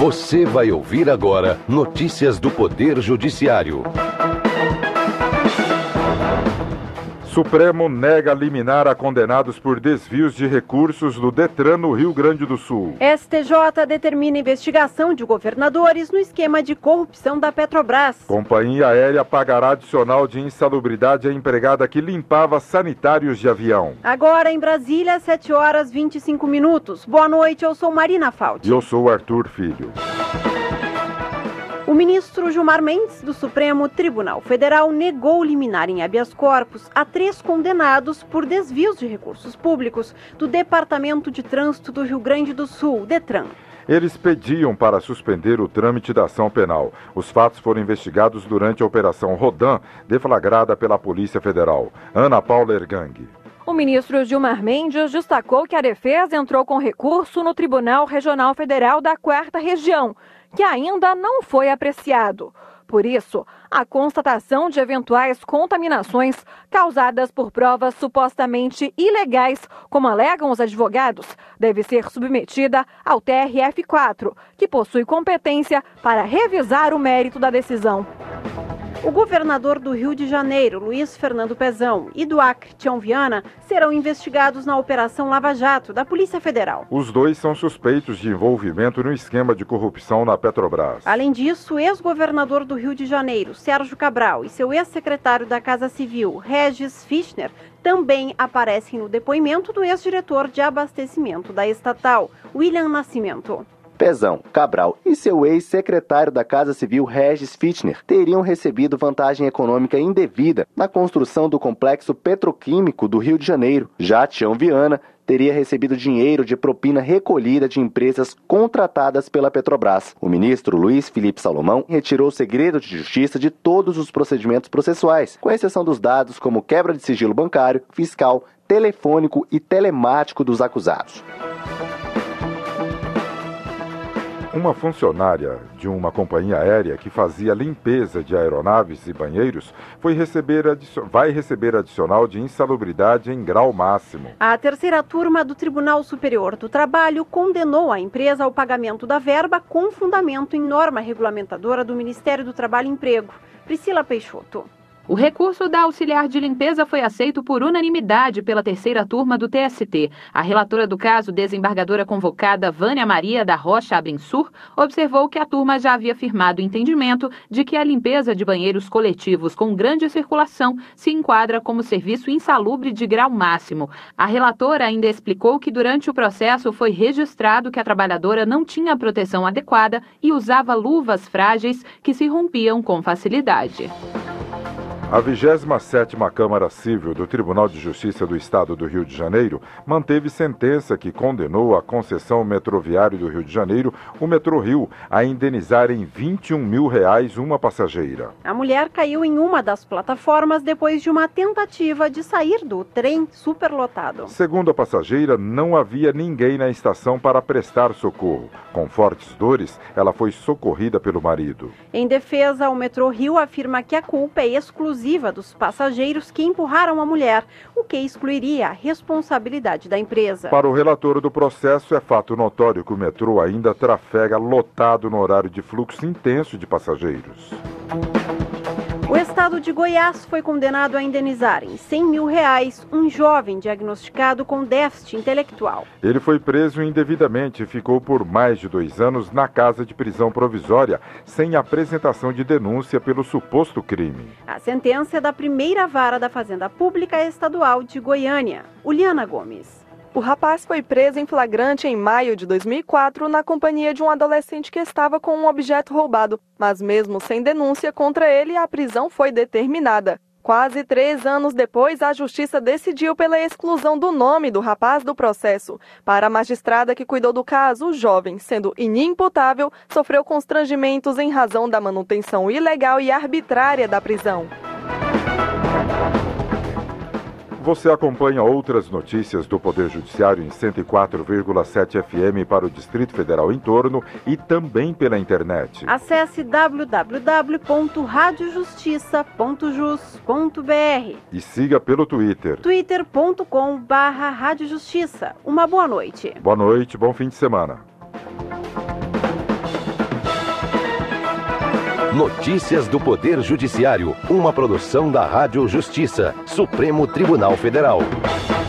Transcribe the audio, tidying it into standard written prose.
Você vai ouvir agora notícias do Poder Judiciário. Supremo nega liminar a condenados por desvios de recursos do Detran no Rio Grande do Sul. STJ determina investigação de governadores no esquema de corrupção da Petrobras. Companhia aérea pagará adicional de insalubridade à empregada que limpava sanitários de avião. Agora em Brasília, 7h25. Boa noite, eu sou Marina Falti. E eu sou Arthur Filho. O ministro Gilmar Mendes, do Supremo Tribunal Federal, negou liminar em habeas corpus a 3 condenados por desvios de recursos públicos do Departamento de Trânsito do Rio Grande do Sul, DETRAN. Eles pediam para suspender o trâmite da ação penal. Os fatos foram investigados durante a Operação Rodan, deflagrada pela Polícia Federal. Ana Paula Ergang. O ministro Gilmar Mendes destacou que a defesa entrou com recurso no Tribunal Regional Federal da 4ª Região, que ainda não foi apreciado. Por isso, a constatação de eventuais contaminações causadas por provas supostamente ilegais, como alegam os advogados, deve ser submetida ao TRF4, que possui competência para revisar o mérito da decisão. O governador do Rio de Janeiro, Luiz Fernando Pezão, e do Acre, Tião Viana, serão investigados na Operação Lava Jato, da Polícia Federal. Os dois são suspeitos de envolvimento no esquema de corrupção na Petrobras. Além disso, o ex-governador do Rio de Janeiro, Sérgio Cabral, e seu ex-secretário da Casa Civil, Regis Fischner, também aparecem no depoimento do ex-diretor de abastecimento da estatal, William Nascimento. Pezão, Cabral e seu ex-secretário da Casa Civil, Regis Fischner, teriam recebido vantagem econômica indevida na construção do complexo petroquímico do Rio de Janeiro. Já Tião Viana teria recebido dinheiro de propina recolhida de empresas contratadas pela Petrobras. O ministro Luiz Felipe Salomão retirou o segredo de justiça de todos os procedimentos processuais, com exceção dos dados como quebra de sigilo bancário, fiscal, telefônico e telemático dos acusados. Uma funcionária de uma companhia aérea que fazia limpeza de aeronaves e banheiros vai receber adicional de insalubridade em grau máximo. A 3ª turma do Tribunal Superior do Trabalho condenou a empresa ao pagamento da verba com fundamento em norma regulamentadora do Ministério do Trabalho e Emprego. Priscila Peixoto. O recurso da auxiliar de limpeza foi aceito por unanimidade pela 3ª turma do TST. A relatora do caso, desembargadora convocada Vânia Maria da Rocha Abrensur, observou que a turma já havia firmado o entendimento de que a limpeza de banheiros coletivos com grande circulação se enquadra como serviço insalubre de grau máximo. A relatora ainda explicou que durante o processo foi registrado que a trabalhadora não tinha proteção adequada e usava luvas frágeis que se rompiam com facilidade. A 27ª Câmara Civil do Tribunal de Justiça do Estado do Rio de Janeiro manteve sentença que condenou a concessão metroviária do Rio de Janeiro, o Metrorio, a indenizar em R$21 mil uma passageira. A mulher caiu em uma das plataformas depois de uma tentativa de sair do trem superlotado. Segundo a passageira, não havia ninguém na estação para prestar socorro. Com fortes dores, ela foi socorrida pelo marido. Em defesa, o Metrorio afirma que a culpa é exclusiva dos passageiros que empurraram a mulher, o que excluiria a responsabilidade da empresa. Para o relator do processo, é fato notório que o metrô ainda trafega lotado no horário de fluxo intenso de passageiros. O estado de Goiás foi condenado a indenizar em R$100 mil um jovem diagnosticado com déficit intelectual. Ele foi preso indevidamente e ficou por mais de 2 anos na casa de prisão provisória, sem apresentação de denúncia pelo suposto crime. A sentença é da 1ª Vara da Fazenda Pública Estadual de Goiânia. Uliana Gomes. O rapaz foi preso em flagrante em maio de 2004 na companhia de um adolescente que estava com um objeto roubado, mas mesmo sem denúncia contra ele, a prisão foi determinada. Quase 3 anos depois, a Justiça decidiu pela exclusão do nome do rapaz do processo. Para a magistrada que cuidou do caso, o jovem, sendo inimputável, sofreu constrangimentos em razão da manutenção ilegal e arbitrária da prisão. Você acompanha outras notícias do Poder Judiciário em 104,7 FM para o Distrito Federal em torno e também pela internet. Acesse www.radiojustiça.jus.br e siga pelo Twitter. twitter.com/radiojustiça. Uma boa noite. Boa noite, bom fim de semana. Notícias do Poder Judiciário, uma produção da Rádio Justiça, Supremo Tribunal Federal.